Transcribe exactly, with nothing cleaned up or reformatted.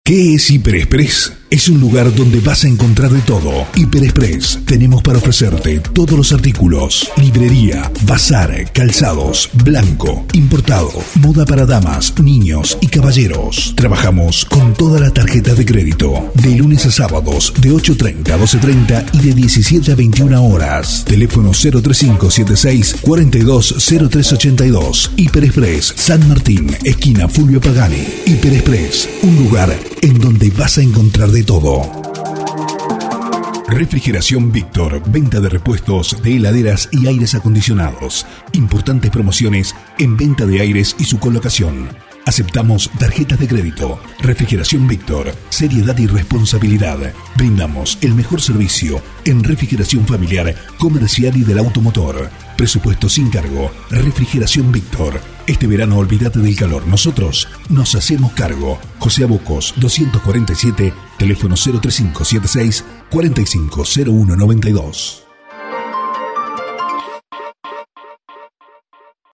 ¿Qué es HiperExpress? Es un lugar donde vas a encontrar de todo. HiperExpress, tenemos para ofrecerte todos los artículos: librería, bazar, calzados, blanco, importado, moda para damas, niños y caballeros. Trabajamos con todas las tarjetas de crédito, de lunes a sábados, de ocho treinta a doce treinta y de diecisiete a veintiuna horas. Teléfono cero tres cinco siete seis, cuatro dos cero tres ocho dos. HiperExpress, San Martín, esquina Fulvio Pagani. HiperExpress, un lugar en donde vas a encontrar de todo. Refrigeración Víctor, venta de repuestos de heladeras y aires acondicionados. Importantes promociones en venta de aires y su colocación. Aceptamos tarjetas de crédito. Refrigeración Víctor, seriedad y responsabilidad. Brindamos el mejor servicio en refrigeración familiar, comercial y del automotor. Presupuesto sin cargo. Refrigeración Víctor. Este verano olvídate del calor. Nosotros nos hacemos cargo. José Abocos, doscientos cuarenta y siete, teléfono cero tres cinco siete seis, cuatro cinco cero uno nueve dos.